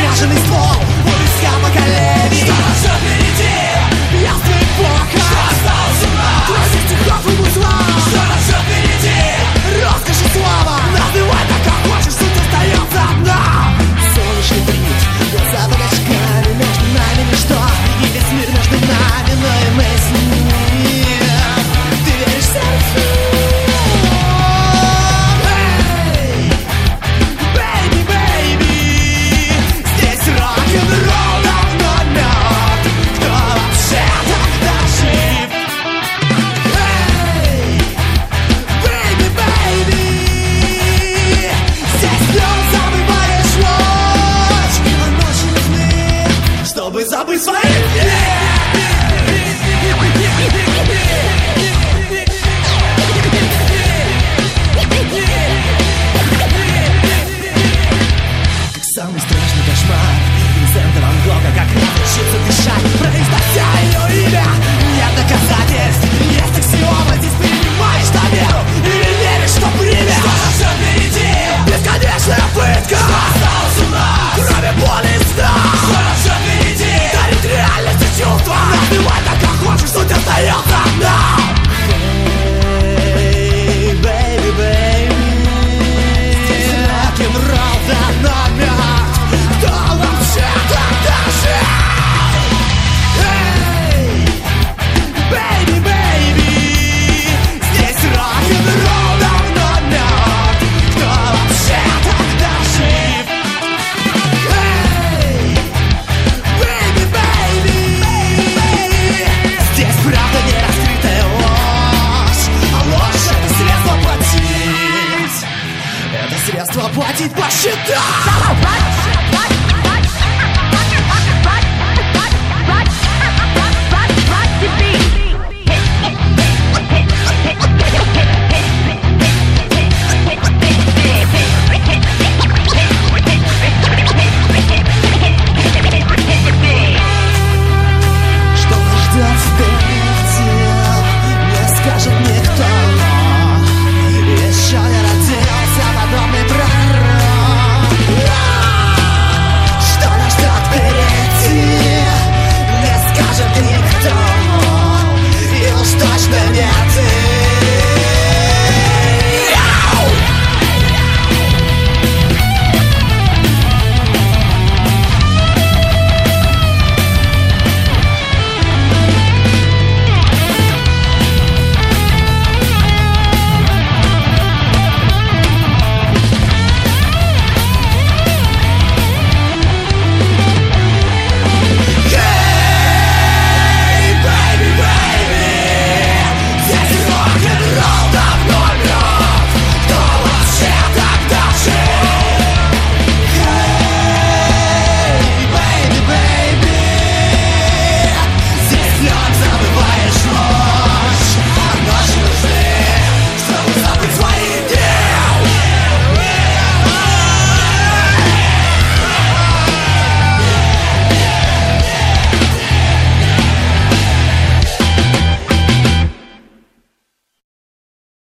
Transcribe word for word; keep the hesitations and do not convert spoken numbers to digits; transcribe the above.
заряженный ствол, войска поколений. Что нас ждет впереди? Ясная эпоха, что осталось у нас? Кровь стихов и музла, что нас ждет впереди? Роскошь и слава, называй так, как хочешь, суть остается одна. Солнечный брит, глаза под очками, между нами ничто, и весь мир между нами, но и мы с ним. Ты веришь в сердцу? Эй, baby, baby, здесь рок-н-ролл давно мертв. Кто вообще тогда жив? Эй, baby, baby, здесь днем забываешь ночь, а ночи нужны, чтобы забыть своих дней. Как самый страшный кошмар Винсента Ван Гога, как разрешится дышать, произнося ее имя. Нет доказательств, есть аксиома, здесь